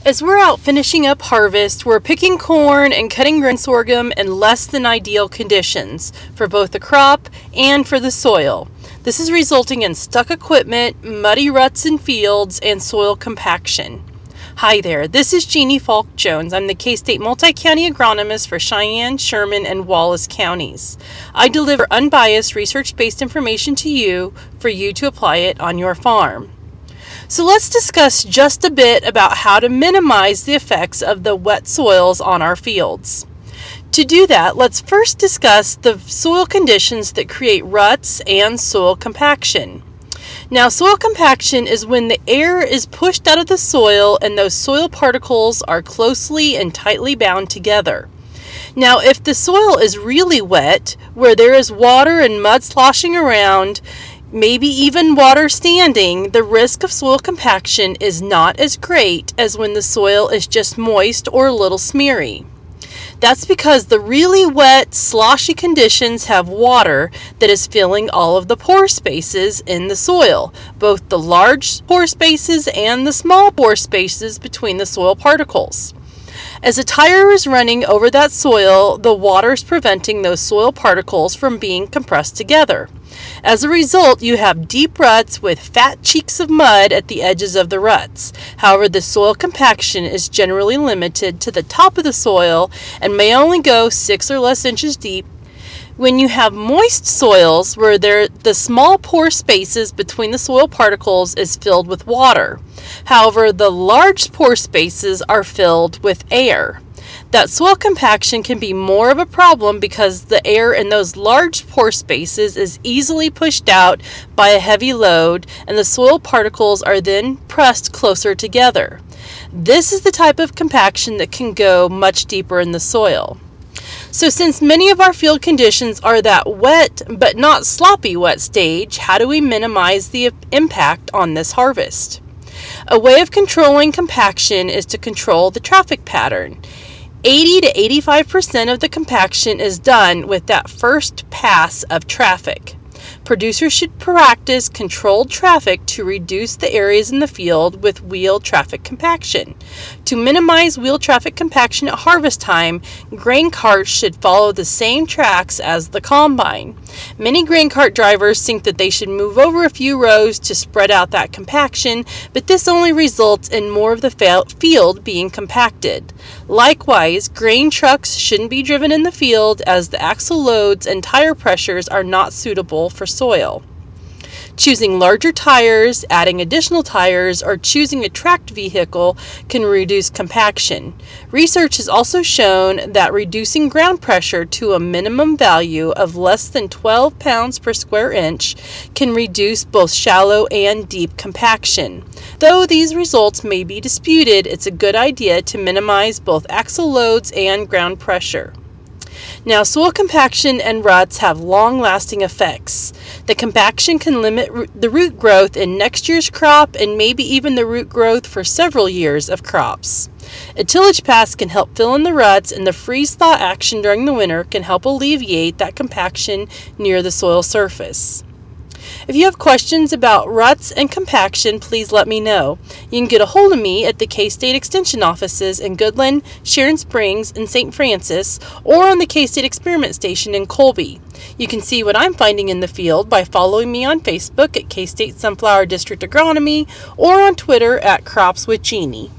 As we're out finishing up harvest, we're picking corn and cutting grain sorghum in less than ideal conditions for both the crop and for the soil. This is resulting in stuck equipment, muddy ruts in fields, and soil compaction. Hi there, this is Jeannie Falk Jones. I'm the K-State Multi-County Agronomist for Cheyenne, Sherman, and Wallace counties. I deliver unbiased, research-based information to you for you to apply it on your farm. So let's discuss just a bit about how to minimize the effects of the wet soils on our fields. To do that, let's first discuss the soil conditions that create ruts and soil compaction. Now, soil compaction is when the air is pushed out of the soil and those soil particles are closely and tightly bound together. Now, if the soil is really wet, where there is water and mud sloshing around, maybe even water standing, the risk of soil compaction is not as great as when the soil is just moist or a little smeary. That's because the really wet, sloshy conditions have water that is filling all of the pore spaces in the soil, both the large pore spaces and the small pore spaces between the soil particles. As a tire is running over that soil, the water is preventing those soil particles from being compressed together. As a result, you have deep ruts with fat cheeks of mud at the edges of the ruts. However, the soil compaction is generally limited to the top of the soil and may only go 6 or less inches deep. When you have moist soils where the small pore spaces between the soil particles is filled with water. However, the large pore spaces are filled with air. That soil compaction can be more of a problem because the air in those large pore spaces is easily pushed out by a heavy load, and the soil particles are then pressed closer together. This is the type of compaction that can go much deeper in the soil. So since many of our field conditions are that wet but not sloppy wet stage, how do we minimize the impact on this harvest? A way of controlling compaction is to control the traffic pattern. 80 to 85% of the compaction is done with that first pass of traffic. Producers should practice controlled traffic to reduce the areas in the field with wheel traffic compaction. To minimize wheel traffic compaction at harvest time, grain carts should follow the same tracks as the combine. Many grain cart drivers think that they should move over a few rows to spread out that compaction, but this only results in more of the field being compacted. Likewise, grain trucks shouldn't be driven in the field as the axle loads and tire pressures are not suitable for soil. Choosing larger tires, adding additional tires, or choosing a tracked vehicle can reduce compaction. Research has also shown that reducing ground pressure to a minimum value of less than 12 pounds per square inch can reduce both shallow and deep compaction. Though these results may be disputed, it's a good idea to minimize both axle loads and ground pressure. Now, soil compaction and ruts have long-lasting effects. The compaction can limit the root growth in next year's crop and maybe even the root growth for several years of crops. A tillage pass can help fill in the ruts, and the freeze-thaw action during the winter can help alleviate that compaction near the soil surface. If you have questions about ruts and compaction, please let me know. You can get a hold of me at the K-State Extension offices in Goodland, Sharon Springs, and St. Francis, or on the K-State Experiment Station in Colby. You can see what I'm finding in the field by following me on Facebook at K-State Sunflower District Agronomy or on Twitter at Crops with Jeannie.